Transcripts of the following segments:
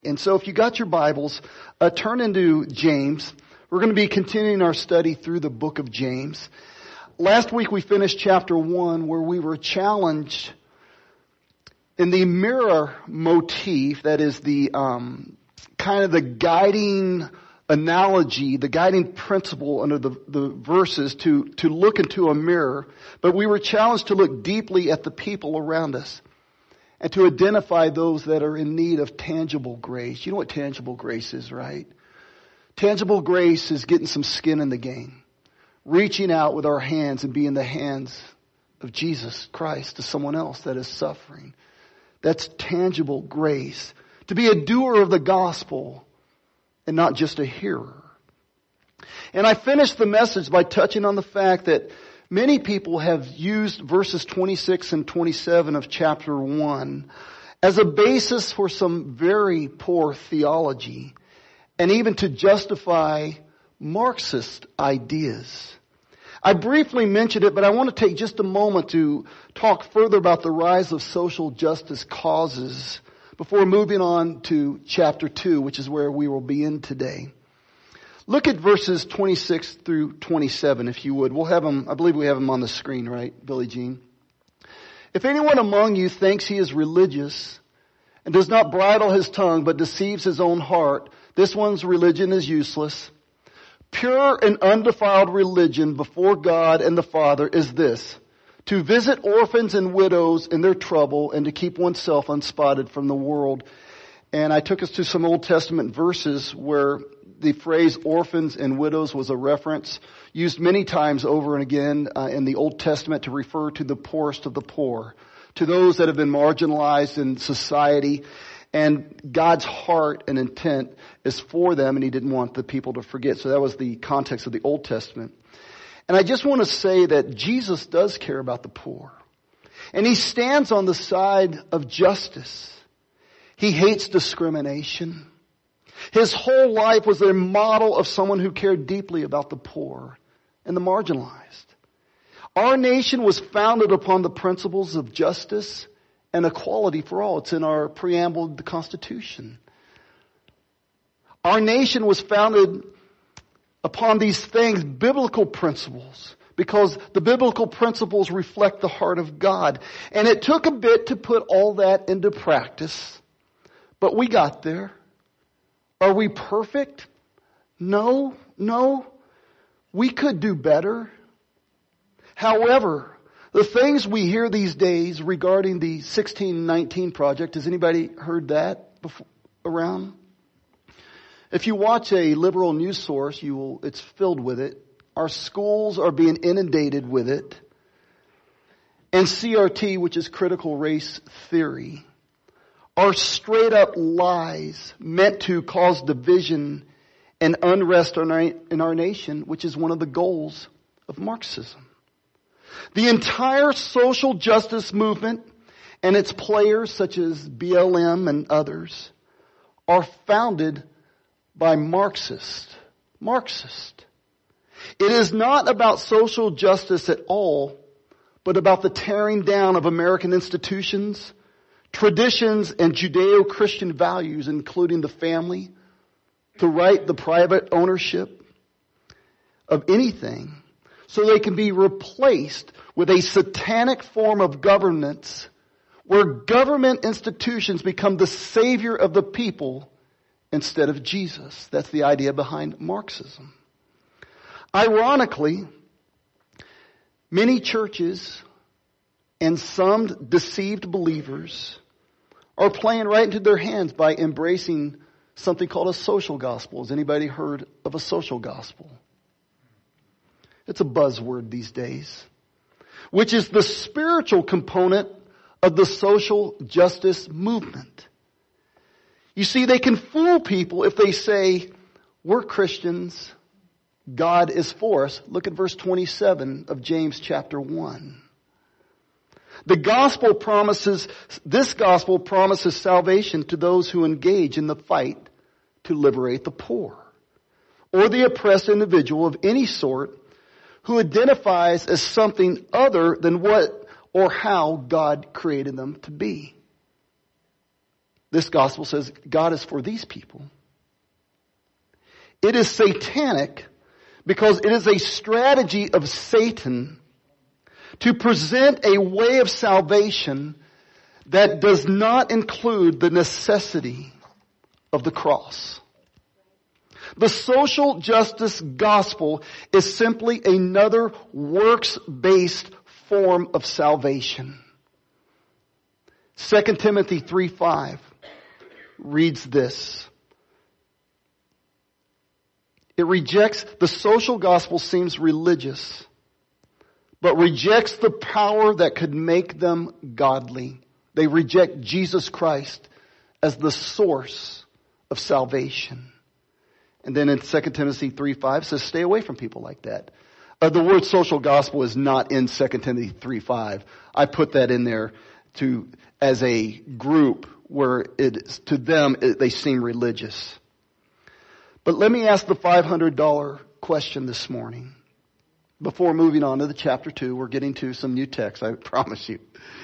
And so if you got your Bibles, turn into James. We're going to be continuing our study through the book of James. Last week we finished chapter 1 where we were challenged in the mirror motif, that is the kind of the guiding analogy, the guiding principle under the verses to look into a mirror. But we were challenged to look deeply at the people around us and to identify those that are in need of tangible grace. You know what tangible grace is, right? Tangible grace is getting some skin in the game, reaching out with our hands and being the hands of Jesus Christ to someone else that is suffering. That's tangible grace. To be a doer of the gospel and not just a hearer. And I finished the message by touching on the fact that many people have used verses 26 and 27 of chapter 1 as a basis for some very poor theology and even to justify Marxist ideas. I briefly mentioned it, but I want to take just a moment to talk further about the rise of social justice causes before moving on to chapter 2, which is where we will be in today. Look at verses 26 through 27, if you would. We'll have them, I believe we have them on the screen, right, Billie Jean? If anyone among you thinks he is religious and does not bridle his tongue but deceives his own heart, this one's religion is useless. Pure and undefiled religion before God and the Father is this: to visit orphans and widows in their trouble and to keep oneself unspotted from the world. And I took us to some Old Testament verses where the phrase orphans and widows was a reference used many times over and again in the Old Testament to refer to the poorest of the poor, to those that have been marginalized in society. And God's heart and intent is for them, and He didn't want the people to forget. So that was the context of the Old Testament. And I just want to say that Jesus does care about the poor. And He stands on the side of justice. He hates discrimination. His whole life was a model of someone who cared deeply about the poor and the marginalized. Our nation was founded upon the principles of justice and equality for all. It's in our preamble of the Constitution. Our nation was founded upon these things, biblical principles, because the biblical principles reflect the heart of God. And it took a bit to put all that into practice, but we got there. Are we perfect? No. We could do better. However, the things we hear these days regarding the 1619 Project, has anybody heard that before, around? If you watch a liberal news source, it's filled with it. Our schools are being inundated with it. And CRT, which is critical race theory, are straight up lies meant to cause division and unrest in our nation, which is one of the goals of Marxism. The entire social justice movement and its players such as BLM and others are founded by Marxists. It is not about social justice at all, but about the tearing down of American institutions, traditions, and Judeo-Christian values, including the family, the private ownership of anything, so they can be replaced with a satanic form of governance where government institutions become the savior of the people instead of Jesus. That's the idea behind Marxism. Ironically, many churches and some deceived believers are playing right into their hands by embracing something called a social gospel. Has anybody heard of a social gospel? It's a buzzword these days, which is the spiritual component of the social justice movement. You see, they can fool people if they say, we're Christians, God is for us. Look at verse 27 of James chapter 1. This gospel promises salvation to those who engage in the fight to liberate the poor or the oppressed individual of any sort who identifies as something other than what or how God created them to be. This gospel says God is for these people. It is satanic because it is a strategy of Satan to present a way of salvation that does not include the necessity of the cross. The social justice gospel is simply another works-based form of salvation. 2 Timothy 3:5 reads this. It rejects, the social gospel seems religious, but rejects the power that could make them godly. They reject Jesus Christ as the source of salvation. And then in 2 Timothy 3:5 says, stay away from people like that. The word social gospel is not in 2 Timothy 3:5. I put that in there as a group where to them they seem religious. But let me ask the $500 question this morning. Before moving on to the chapter 2, we're getting to some new text, I promise you.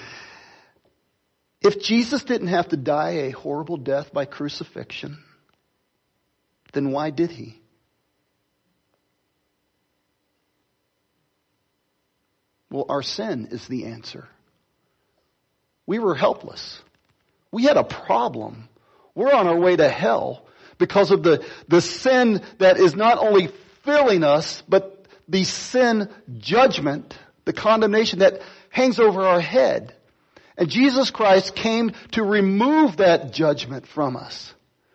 If Jesus didn't have to die a horrible death by crucifixion, then why did he? Well, our sin is the answer. We were helpless. We had a problem. We're on our way to hell because of the sin that is not only filling us, but the sin judgment, the condemnation that hangs over our head. And Jesus Christ came to remove that judgment from us.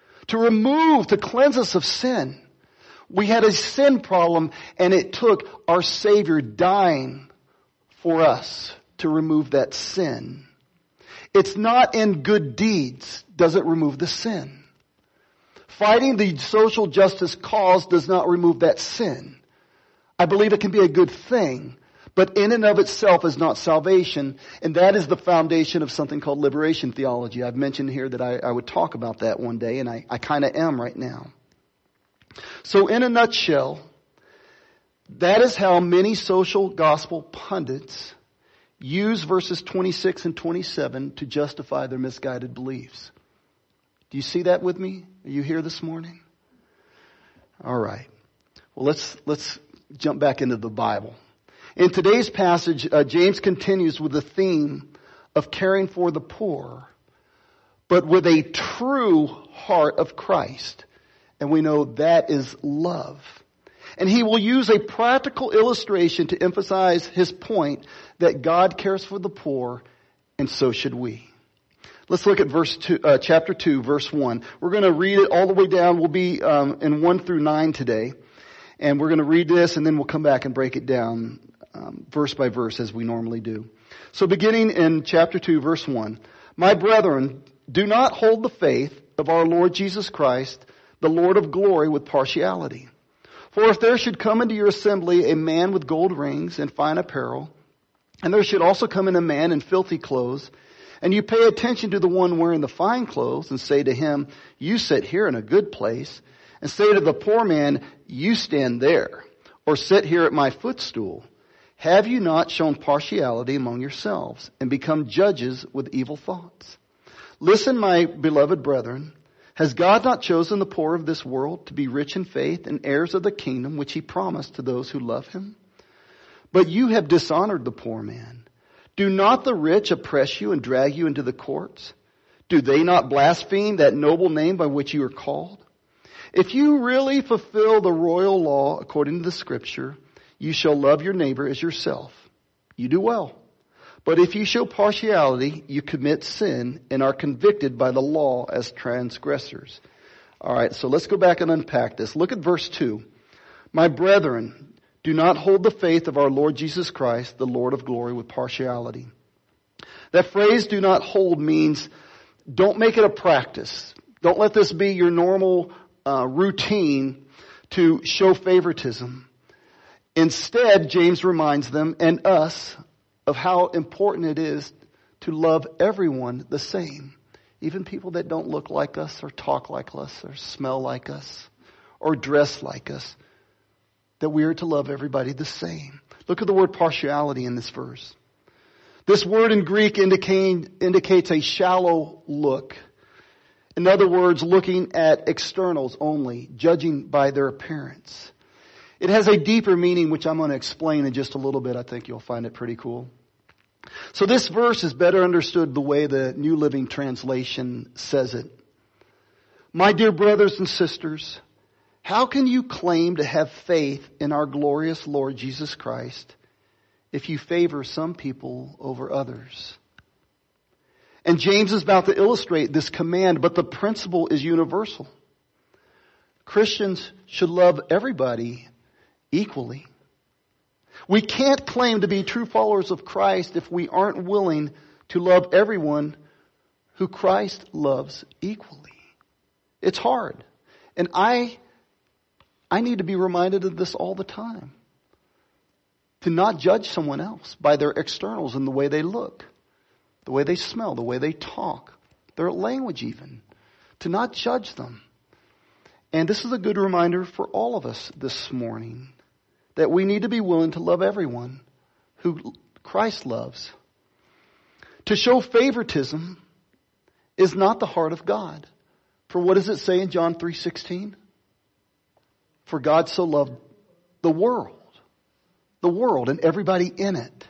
To cleanse us of sin. We had a sin problem, and it took our Savior dying for us to remove that sin. It's not in good deeds does it remove the sin. Fighting the social justice cause does not remove that sin. I believe it can be a good thing, but in and of itself is not salvation, and that is the foundation of something called liberation theology. I've mentioned here that I would talk about that one day, and I kind of am right now. So in a nutshell, that is how many social gospel pundits use verses 26 and 27 to justify their misguided beliefs. Do you see that with me? Are you here this morning? All right. Well, let's jump back into the Bible. In today's passage, James continues with the theme of caring for the poor, but with a true heart of Christ. And we know that is love. And he will use a practical illustration to emphasize his point that God cares for the poor, and so should we. Let's look at chapter 2, verse 1. We're going to read it all the way down. We'll be in 1 through 9 today. And we're going to read this, and then we'll come back and break it down verse by verse as we normally do. So beginning in chapter 2, verse 1. My brethren, do not hold the faith of our Lord Jesus Christ, the Lord of glory, with partiality. For if there should come into your assembly a man with gold rings and fine apparel, and there should also come in a man in filthy clothes, and you pay attention to the one wearing the fine clothes, and say to him, you sit here in a good place, and say to the poor man, you stand there, or sit here at my footstool, have you not shown partiality among yourselves, and become judges with evil thoughts? Listen, my beloved brethren, has God not chosen the poor of this world to be rich in faith and heirs of the kingdom which he promised to those who love him? But you have dishonored the poor man. Do not the rich oppress you and drag you into the courts? Do they not blaspheme that noble name by which you are called? If you really fulfill the royal law according to the scripture, you shall love your neighbor as yourself. You do well. But if you show partiality, you commit sin and are convicted by the law as transgressors. All right, so let's go back and unpack this. Look at verse 2. My brethren, do not hold the faith of our Lord Jesus Christ, the Lord of glory, with partiality. That phrase, do not hold, means don't make it a practice. Don't let this be your normal routine to show favoritism. Instead, James reminds them and us of how important it is to love everyone the same. Even people that don't look like us or talk like us or smell like us or dress like us. That we are to love everybody the same. Look at the word partiality in this verse. This word in Greek indicates a shallow look. In other words, looking at externals only, judging by their appearance. It has a deeper meaning, which I'm going to explain in just a little bit. I think you'll find it pretty cool. So this verse is better understood the way the New Living Translation says it. My dear brothers and sisters, how can you claim to have faith in our glorious Lord Jesus Christ if you favor some people over others? And James is about to illustrate this command, but the principle is universal. Christians should love everybody equally. We can't claim to be true followers of Christ if we aren't willing to love everyone who Christ loves equally. It's hard. And I need to be reminded of this all the time. To not judge someone else by their externals and the way they look, the way they smell, the way they talk, their language even. To not judge them. And this is a good reminder for all of us this morning that we need to be willing to love everyone who Christ loves. To show favoritism is not the heart of God. For what does it say in John 3:16? For God so loved the world and everybody in it.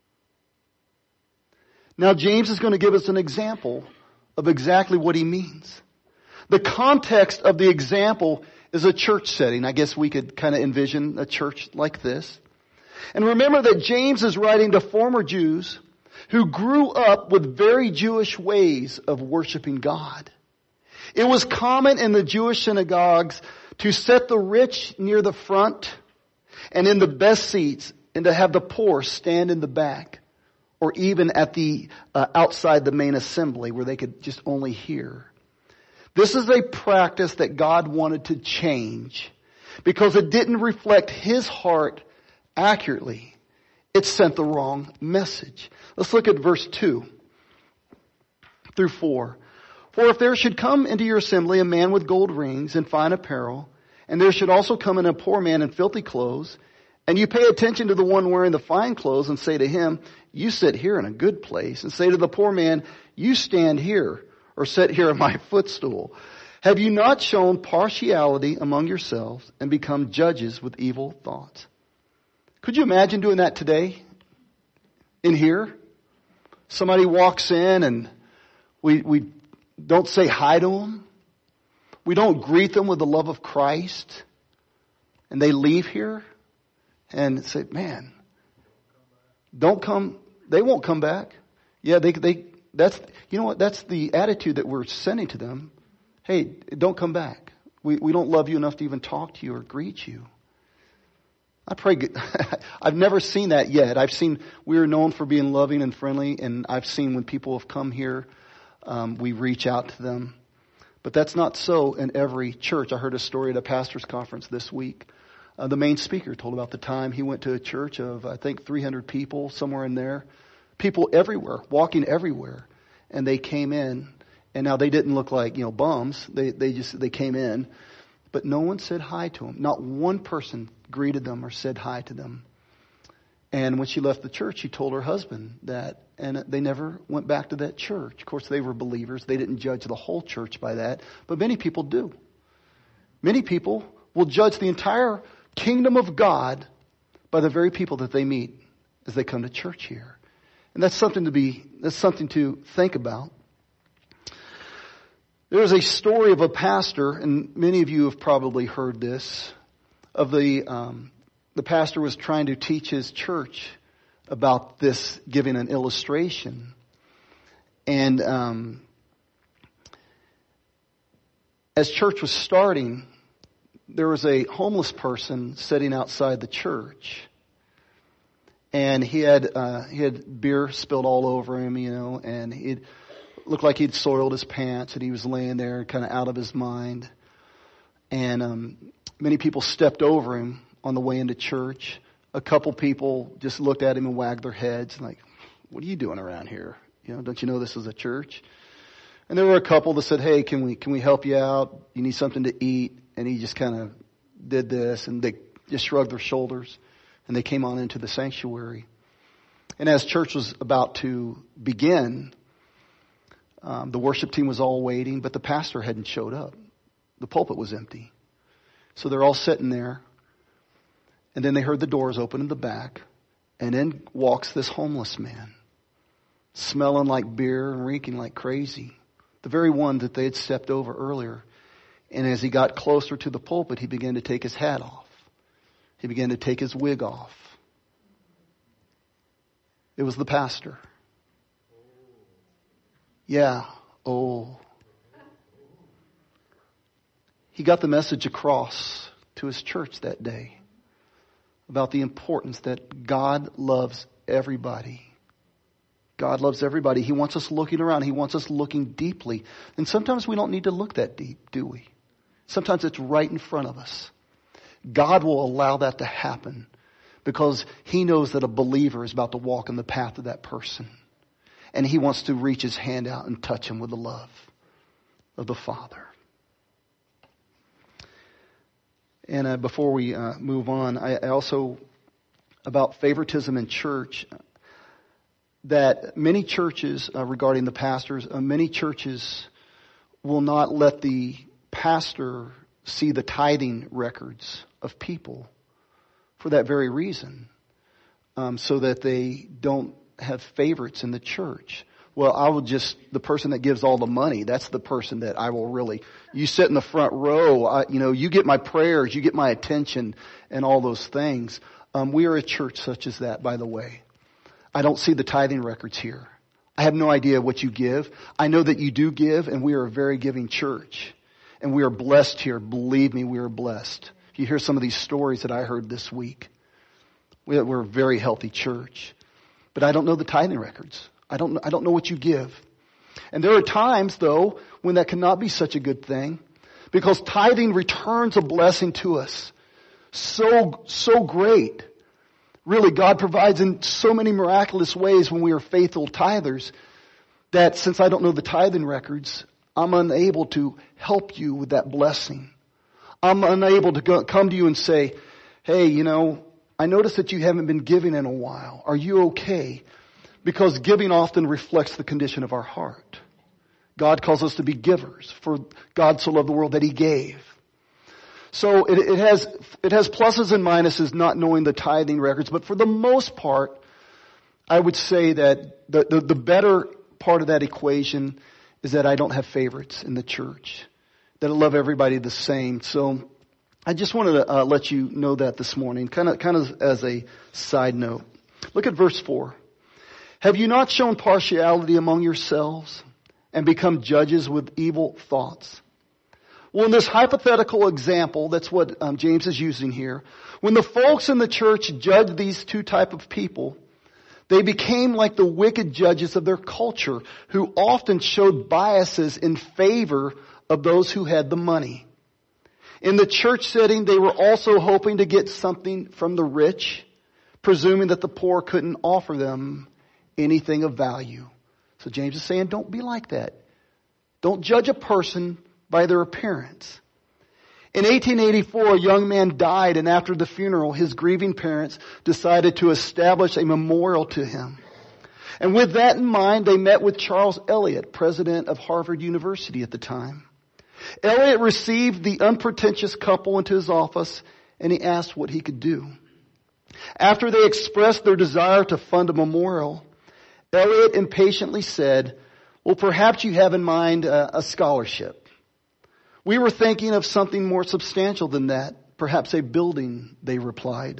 Now James is going to give us an example of exactly what he means. The context of the example is a church setting. I guess we could kind of envision a church like this. And remember that James is writing to former Jews who grew up with very Jewish ways of worshiping God. It was common in the Jewish synagogues to set the rich near the front and in the best seats, and to have the poor stand in the back, or even at the outside the main assembly where they could just only hear. This is a practice that God wanted to change because it didn't reflect His heart accurately. It sent the wrong message. Let's look at verse 2 through 4. For if there should come into your assembly a man with gold rings and fine apparel, and there should also come in a poor man in filthy clothes, and you pay attention to the one wearing the fine clothes and say to him, you sit here in a good place, and say to the poor man, you stand here, or sit here on my footstool. Have you not shown partiality among yourselves and become judges with evil thoughts? Could you imagine doing that today? In here? Somebody walks in and we don't say hi to them. We don't greet them with the love of Christ. And they leave here and say, man, don't come. They won't come back. Yeah, that's, you know what? That's the attitude that we're sending to them. Hey, don't come back. We don't love you enough to even talk to you or greet you. I pray. I've never seen that yet. We're known for being loving and friendly, and I've seen when people have come here, we reach out to them. But that's not so in every church. I heard a story at a pastor's conference this week. The main speaker told about the time he went to a church of, I think, 300 people, somewhere in there. People everywhere, walking everywhere. And they came in, and now they didn't look like, bums. They came in, but no one said hi to them. Not one person greeted them or said hi to them. And when she left the church, she told her husband that, and they never went back to that church. Of course, they were believers. They didn't judge the whole church by that, but many people do. Many people will judge the entire kingdom of God by the very people that they meet as they come to church here. And that's something to think about. There's a story of a pastor, and many of you have probably heard this, of the pastor was trying to teach his church about this, giving an illustration. And as church was starting, there was a homeless person sitting outside the church. And he had beer spilled all over him, and it looked like he'd soiled his pants, and he was laying there kind of out of his mind. And many people stepped over him on the way into church. A couple people just looked at him and wagged their heads like, what are you doing around here? Don't you know this is a church? And there were a couple that said, hey, can we help you out? You need something to eat. And he just kind of did this, and they just shrugged their shoulders, and they came on into the sanctuary. And as church was about to begin, The worship team was all waiting, but the pastor hadn't showed up. The pulpit was empty. So they're all sitting there. And then they heard the doors open in the back. And in walks this homeless man, smelling like beer and reeking like crazy. The very one that they had stepped over earlier. And as he got closer to the pulpit, he began to take his hat off. He began to take his wig off. It was the pastor. Yeah. Oh. He got the message across to his church that day about the importance that God loves everybody. God loves everybody. He wants us looking around. He wants us looking deeply. And sometimes we don't need to look that deep, do we? Sometimes it's right in front of us. God will allow that to happen because He knows that a believer is about to walk in the path of that person. And He wants to reach His hand out and touch him with the love of the Father. And before we move on, I also, about favoritism in church, that many churches, regarding the pastors, many churches will not let the pastor see the tithing records of people for that very reason, so that they don't have favorites in the church. Well, the person that gives all the money, that's the person that I will really, you sit in the front row, you get my prayers, you get my attention and all those things. We are a church such as that, by the way. I don't see the tithing records here. I have no idea what you give. I know that you do give, and we are a very giving church. And we are blessed here. Believe me, we are blessed. If you hear some of these stories that I heard this week, we're a very healthy church. But I don't know the tithing records. I don't know what you give. And there are times, though, when that cannot be such a good thing, because tithing returns a blessing to us. So great. Really, God provides in so many miraculous ways when we are faithful tithers that since I don't know the tithing records, I'm unable to help you with that blessing. I'm unable to come to you and say, hey, I noticed that you haven't been giving in a while. Are you okay? Because giving often reflects the condition of our heart. God calls us to be givers, for God so loved the world that He gave. So it has pluses and minuses not knowing the tithing records, but for the most part, I would say that the better part of that equation is that I don't have favorites in the church, that I love everybody the same. So I just wanted to let you know that this morning, kind of as a side note. Look at verse 4. Have you not shown partiality among yourselves and become judges with evil thoughts? Well, in this hypothetical example, that's what James is using here. When the folks in the church judged these two type of people, they became like the wicked judges of their culture, who often showed biases in favor of those who had the money. In the church setting, they were also hoping to get something from the rich, presuming that the poor couldn't offer them anything of value. So James is saying, don't be like that. Don't judge a person by their appearance. In 1884, a young man died, and after the funeral, his grieving parents decided to establish a memorial to him. And with that in mind, they met with Charles Eliot, president of Harvard University at the time. Eliot received the unpretentious couple into his office, and he asked what he could do. After they expressed their desire to fund a memorial, Eliot impatiently said, well, perhaps you have in mind a scholarship. We were thinking of something more substantial than that, perhaps a building, they replied.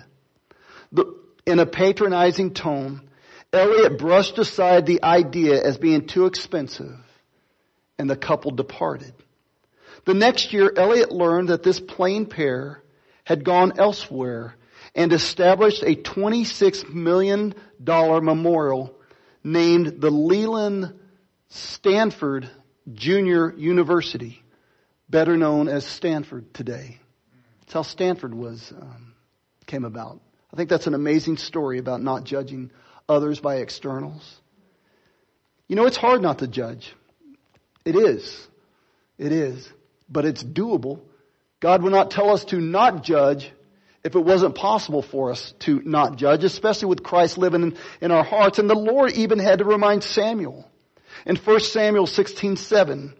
In a patronizing tone, Eliot brushed aside the idea as being too expensive, and the couple departed. The next year, Eliot learned that this plain pair had gone elsewhere and established a $26 million memorial named the Leland Stanford Junior University, better known as Stanford today. That's how Stanford came about. I think that's an amazing story about not judging others by externals. It's hard not to judge. It is. It is. But it's doable. God would not tell us to not judge if it wasn't possible for us to not judge, especially with Christ living in our hearts. And the Lord even had to remind Samuel. In 1 Samuel 16:7,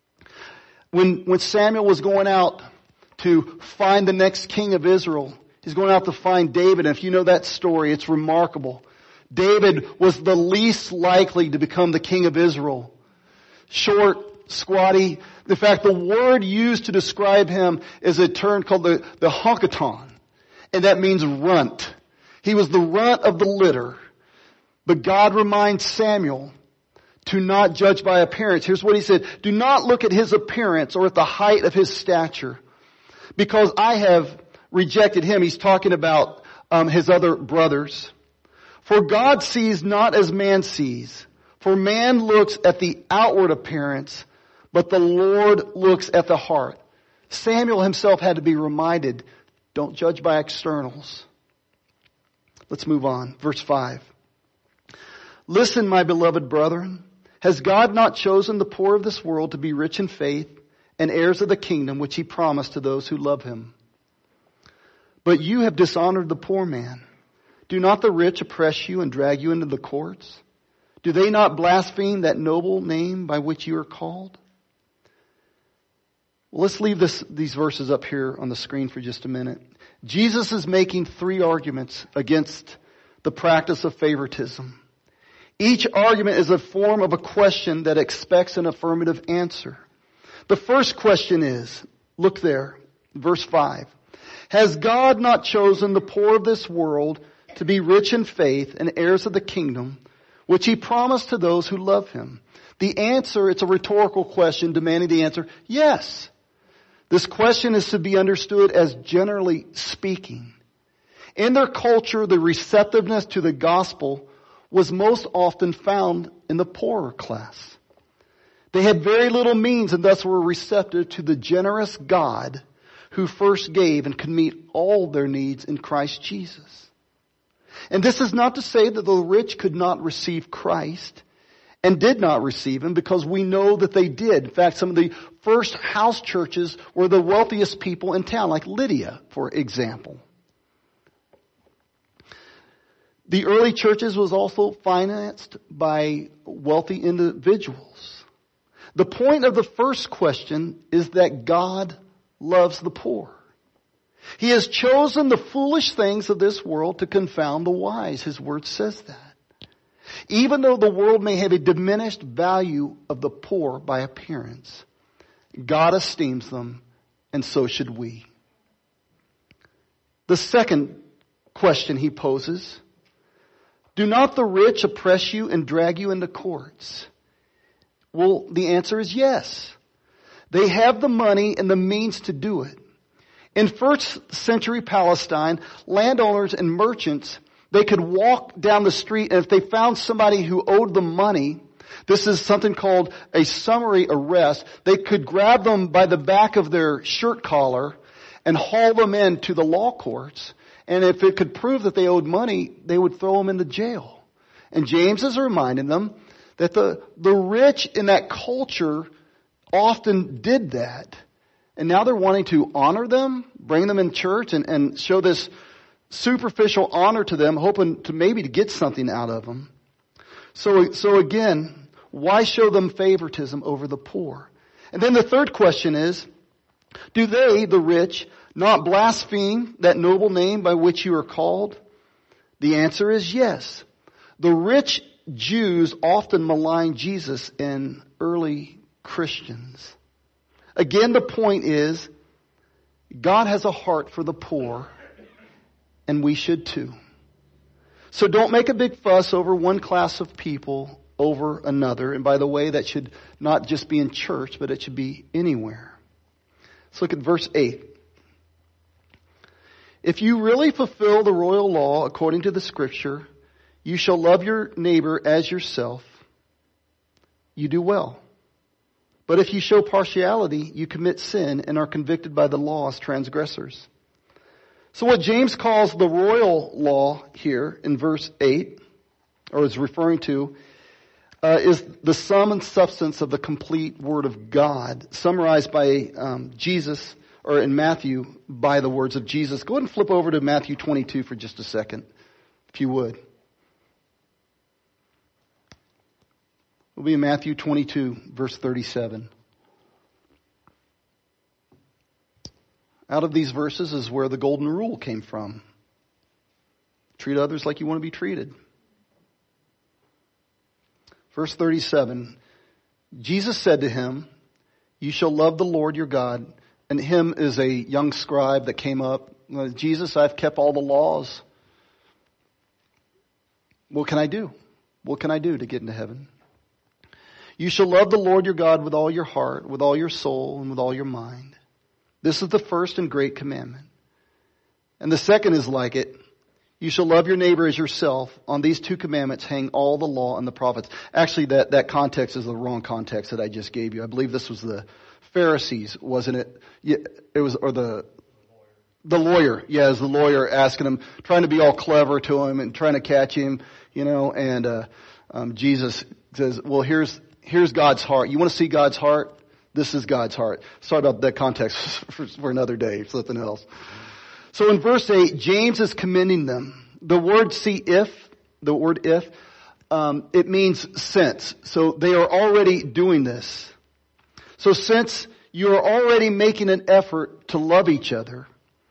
when Samuel was going out to find the next king of Israel, he's going out to find David. And if you know that story, it's remarkable. David was the least likely to become the king of Israel. Short, squatty. In fact, the word used to describe him is a term called the honkaton. And that means runt. He was the runt of the litter. But God reminds Samuel to not judge by appearance. Here's what he said. Do not look at his appearance or at the height of his stature, because I have rejected him. He's talking about his other brothers. For God sees not as man sees. For man looks at the outward appearance, but the Lord looks at the heart. Samuel himself had to be reminded, don't judge by externals. Let's move on. Verse 5. Listen, my beloved brethren. Has God not chosen the poor of this world to be rich in faith and heirs of the kingdom which he promised to those who love him? But you have dishonored the poor man. Do not the rich oppress you and drag you into the courts? Do they not blaspheme that noble name by which you are called? Well, let's leave these verses up here on the screen for just a minute. Jesus is making 3 arguments against the practice of favoritism. Each argument is a form of a question that expects an affirmative answer. The first question is, look there, verse 5. Has God not chosen the poor of this world to be rich in faith and heirs of the kingdom, which he promised to those who love him? The answer, it's a rhetorical question demanding the answer, yes. This question is to be understood as generally speaking. In their culture, the receptiveness to the gospel was most often found in the poorer class. They had very little means and thus were receptive to the generous God who first gave and could meet all their needs in Christ Jesus. And this is not to say that the rich could not receive Christ and did not receive him, because we know that they did. In fact, some of the first house churches were the wealthiest people in town, like Lydia, for example. The early churches was also financed by wealthy individuals. The point of the first question is that God loves the poor. He has chosen the foolish things of this world to confound the wise. His word says that. Even though the world may have a diminished value of the poor by appearance, God esteems them, and so should we. The second question he poses: do not the rich oppress you and drag you into courts? Well, the answer is yes. They have the money and the means to do it. In first century Palestine, landowners and merchants, they could walk down the street, and if they found somebody who owed them money, this is something called a summary arrest, they could grab them by the back of their shirt collar and haul them into the law courts. And if it could prove that they owed money, they would throw them into jail. And James is reminding them that the rich in that culture often did that. And now they're wanting to honor them, bring them in church, and show this superficial honor to them, hoping to maybe to get something out of them. So again, why show them favoritism over the poor? And then the third question is, do they, the rich, not blaspheme that noble name by which you are called? The answer is yes. The rich Jews often maligned Jesus and early Christians. Again, the point is, God has a heart for the poor, and we should too. So don't make a big fuss over one class of people over another. And by the way, that should not just be in church, but it should be anywhere. Let's look at verse 8. If you really fulfill the royal law according to the scripture, you shall love your neighbor as yourself, you do well. But if you show partiality, you commit sin and are convicted by the law as transgressors. So what James calls the royal law here in verse 8, or is referring to, is the sum and substance of the complete Word of God, summarized by Jesus, or in Matthew, by the words of Jesus. Go ahead and flip over to Matthew 22 for just a second, if you would. We'll be in Matthew 22, verse 37. Out of these verses is where the golden rule came from. Treat others like you want to be treated. Verse 37, Jesus said to him, you shall love the Lord your God. And him is a young scribe that came up. Jesus, I've kept all the laws. What can I do? What can I do to get into heaven? You shall love the Lord your God with all your heart, with all your soul, and with all your mind. This is the first and great commandment. And the second is like it. You shall love your neighbor as yourself. On these two commandments hang all the law and the prophets. Actually, that context is the wrong context that I just gave you. I believe this was the Pharisees, wasn't it? Yeah, it was, or the lawyer. Yeah, it was the lawyer asking him, trying to be all clever to him and trying to catch him, and Jesus says, well, here's God's heart. You want to see God's heart? This is God's heart. Sorry about that context for another day, something else. So in verse 8, James is commending them. The word if, it means since. So they are already doing this. So since you are already making an effort to love each other,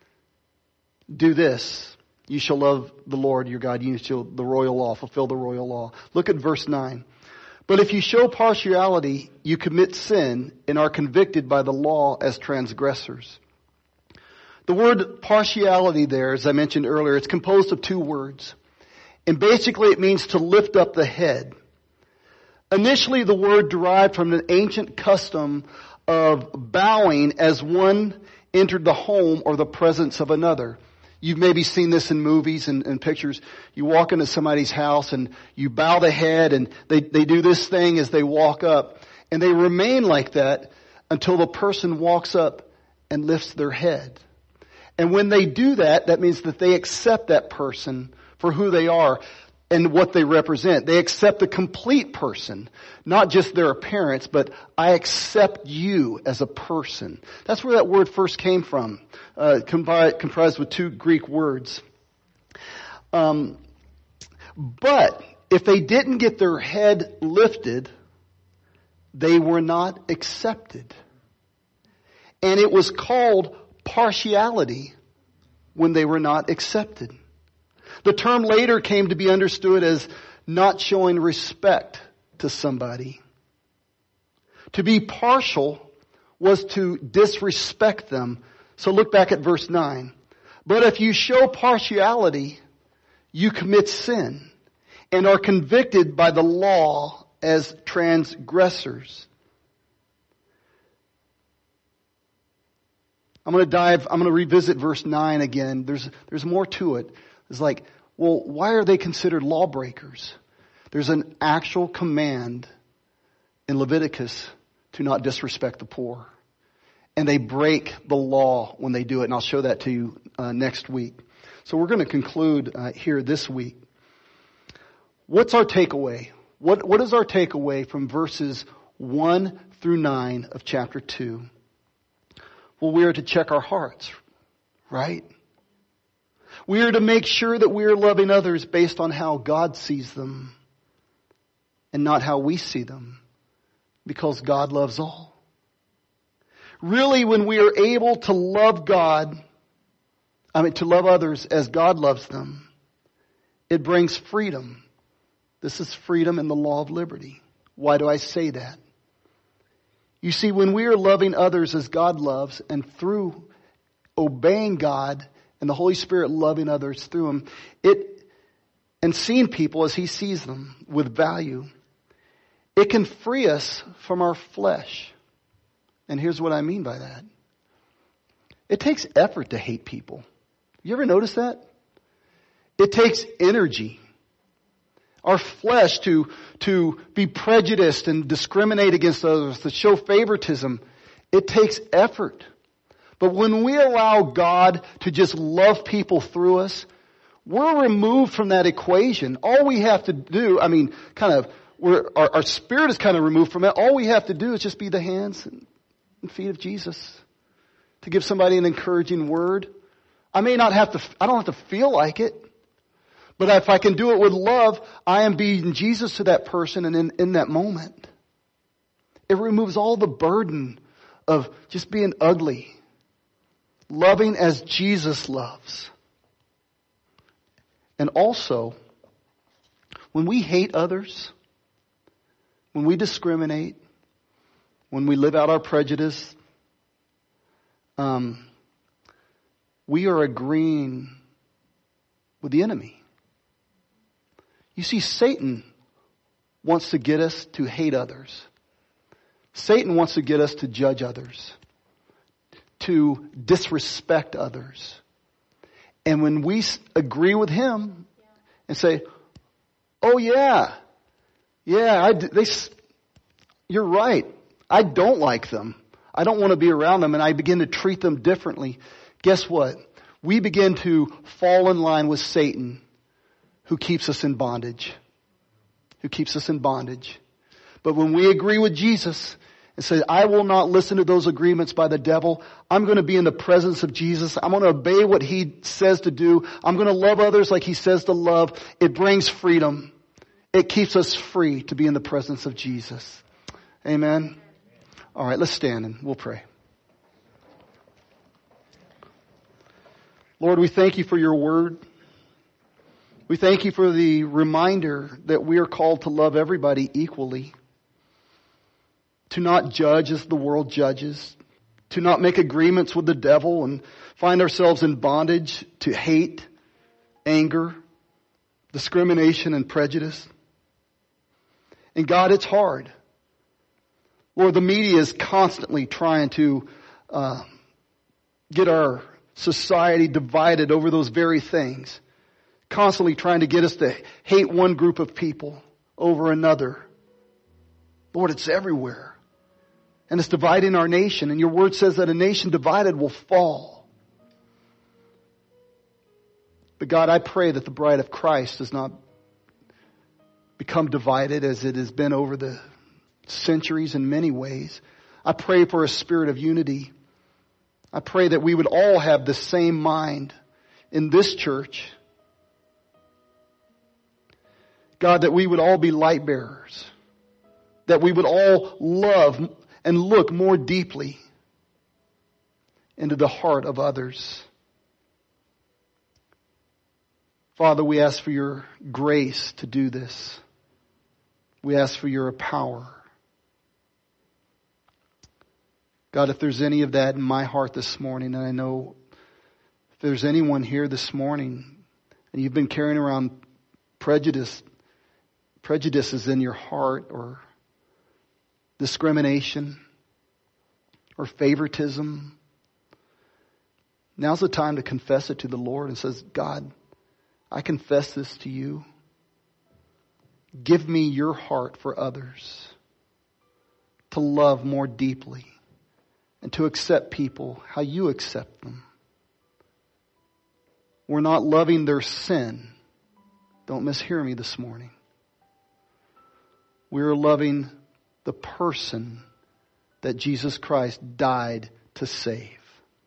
do this. You shall love the Lord your God. You shall the royal law, fulfill the royal law. Look at verse 9. But if you show partiality, you commit sin and are convicted by the law as transgressors. The word partiality there, as I mentioned earlier, it's composed of two words. And basically it means to lift up the head. Initially the word derived from an ancient custom of bowing as one entered the home or the presence of another. You've maybe seen this in movies and pictures. You walk into somebody's house and you bow the head and they do this thing as they walk up. And they remain like that until the person walks up and lifts their head. And when they do that, that means that they accept that person for who they are and what they represent. They accept the complete person, not just their appearance, but I accept you as a person. That's where that word first came from, comprised with two Greek words. But if they didn't get their head lifted, they were not accepted. And it was called partiality when they were not accepted. The term later came to be understood as not showing respect to somebody. To be partial was to disrespect them. So look back at verse 9. But if you show partiality, you commit sin and are convicted by the law as transgressors. I'm going to revisit verse 9 again. There's more to it. It's like, well, why are they considered lawbreakers? There's an actual command in Leviticus to not disrespect the poor. And they break the law when they do it. And I'll show that to you next week. So we're going to conclude here this week. What's our takeaway? What is our takeaway from verses 1 through 9 of chapter 2? Well, we are to check our hearts, right? We are to make sure that we are loving others based on how God sees them and not how we see them, because God loves all. Really, when we are able to love to love others as God loves them, it brings freedom. This is freedom in the law of liberty. Why do I say that? You see, when we are loving others as God loves and through obeying God and the Holy Spirit loving others through Him, and seeing people as He sees them with value, it can free us from our flesh. And here's what I mean by that. It takes effort to hate people. You ever notice that? It takes energy. Our flesh to be prejudiced and discriminate against others, to show favoritism, it takes effort. But when we allow God to just love people through us, we're removed from that equation. All we have to do, our spirit is kind of removed from it. All we have to do is just be the hands and feet of Jesus. To give somebody an encouraging word. I don't have to feel like it. But if I can do it with love, I am being Jesus to that person and in that moment. It removes all the burden of just being ugly. Loving as Jesus loves. And also, when we hate others, when we discriminate, when we live out our prejudice, we are agreeing with the enemy. You see, Satan wants to get us to hate others. Satan wants to get us to judge others, to disrespect others. And when we agree with him and say, oh yeah, you're right. I don't like them. I don't want to be around them, and I begin to treat them differently. Guess what? We begin to fall in line with Satan, who keeps us in bondage. But when we agree with Jesus and say, I will not listen to those agreements by the devil. I'm going to be in the presence of Jesus. I'm going to obey what he says to do. I'm going to love others like he says to love. It brings freedom. It keeps us free to be in the presence of Jesus. Amen. All right, let's stand and we'll pray. Lord, we thank you for your word. We thank you for the reminder that we are called to love everybody equally. To not judge as the world judges. To not make agreements with the devil and find ourselves in bondage to hate, anger, discrimination, and prejudice. And God, it's hard. Lord, the media is constantly trying to get our society divided over those very things. Constantly trying to get us to hate one group of people over another. Lord, it's everywhere. And it's dividing our nation. And your word says that a nation divided will fall. But God, I pray that the bride of Christ does not become divided as it has been over the centuries in many ways. I pray for a spirit of unity. I pray that we would all have the same mind in this church. God, that we would all be light bearers. That we would all love and look more deeply into the heart of others. Father, we ask for your grace to do this. We ask for your power. God, if there's any of that in my heart this morning, and I know if there's anyone here this morning and you've been carrying around prejudices in your heart, or discrimination, or favoritism, now's the time to confess it to the Lord and says, God, I confess this to you. Give me your heart for others, to love more deeply, and to accept people how you accept them. We're not loving their sin. Don't mishear me this morning. We're loving the person that Jesus Christ died to save.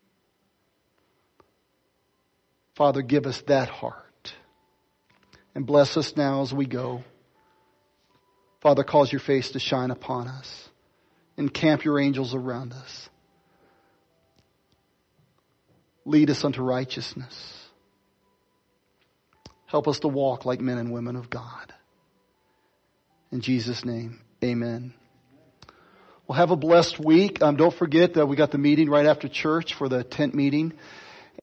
Father, give us that heart. And bless us now as we go. Father, cause your face to shine upon us. Encamp your angels around us. Lead us unto righteousness. Help us to walk like men and women of God. In Jesus' name, amen. Well, have a blessed week. Don't forget that we got the meeting right after church for the tent meeting.